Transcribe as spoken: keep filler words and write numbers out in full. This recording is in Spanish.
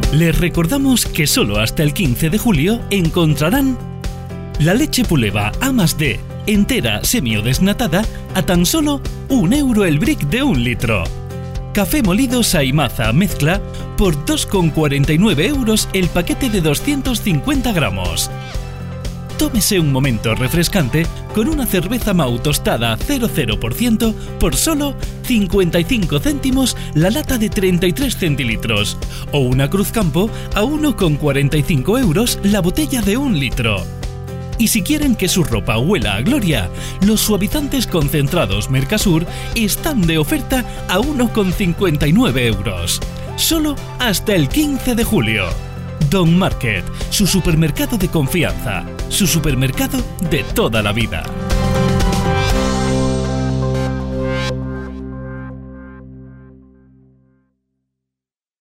Les recordamos que solo hasta el quince de julio encontrarán la leche Puleva A más D, entera, semi o desnatada, a tan solo un euro el brick de un litro. Café molido Saimaza mezcla por dos con cuarenta y nueve euros el paquete de doscientos cincuenta gramos. Tómese un momento refrescante con una cerveza Mau tostada cero cero por ciento por solo cincuenta y cinco céntimos la lata de treinta y tres centilitros o una Cruzcampo a uno con cuarenta y cinco euros la botella de un litro. Y si quieren que su ropa huela a gloria, los suavizantes concentrados Mercasur están de oferta a uno con cincuenta y nueve euros. Solo hasta el quince de julio. Don Market, su supermercado de confianza, su supermercado de toda la vida.